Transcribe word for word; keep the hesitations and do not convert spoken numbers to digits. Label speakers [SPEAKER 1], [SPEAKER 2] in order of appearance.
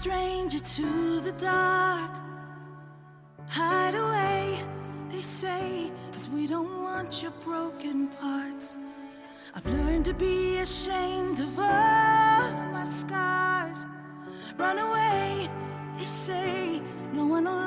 [SPEAKER 1] stranger to the dark. Hide away, they say, 'cause we don't want your broken parts. I've learned to be ashamed of all my scars. Run away, they say, no one will